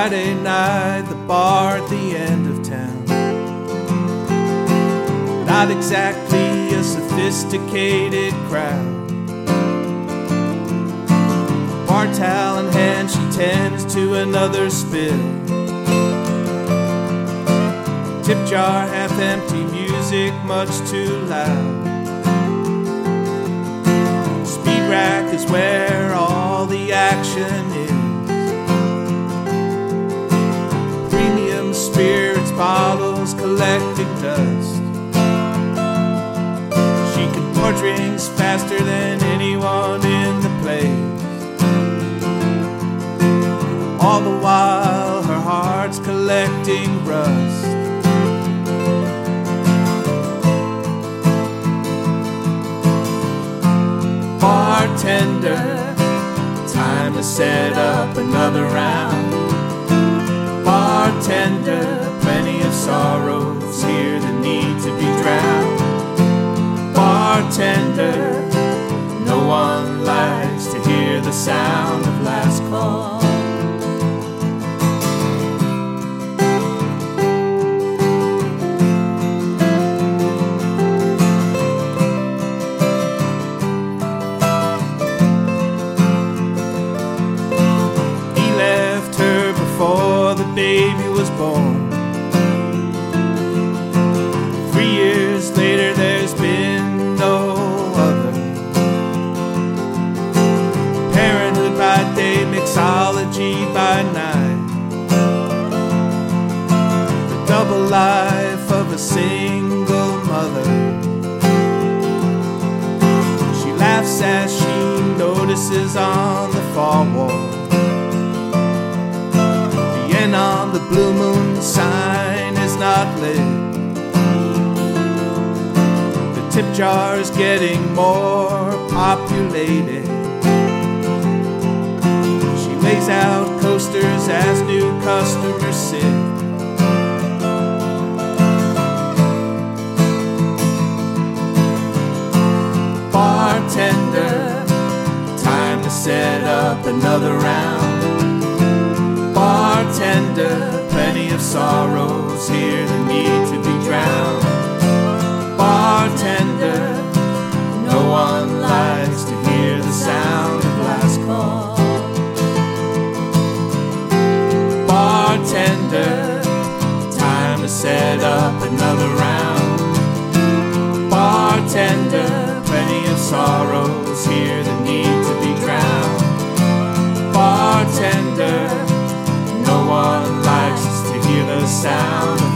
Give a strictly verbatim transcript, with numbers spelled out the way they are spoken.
Friday night, the bar at the end of town. Not exactly a sophisticated crowd. Bar towel in hand, she tends to another spill. Tip jar half empty, music much too loud. Speed rack is where all the action is. Premium spirits bottles collecting dust. She can pour drinks faster than anyone in the place. All the while her heart's collecting rust. Bartender, time to set up another round. Bartender, plenty of sorrows here that need to be drowned. Bartender, no one likes to hear the sound of last call. Baby was born. Three years later there's been no other. Parenthood by day, mixology by night. The double life of a single mother. She laughs as she notices on the far wall on the blue moon, the sign is not lit. The tip jar is getting more populated. She lays out coasters as new customers sit. Bartender, time to set up another round. Bartender, plenty of sorrows here that need to be drowned. Bartender, no one likes to hear the sound of last call. Bartender, time to set up another round. Bartender, plenty of sorrows here that need to be drowned. Bartender, no one likes to hear the sound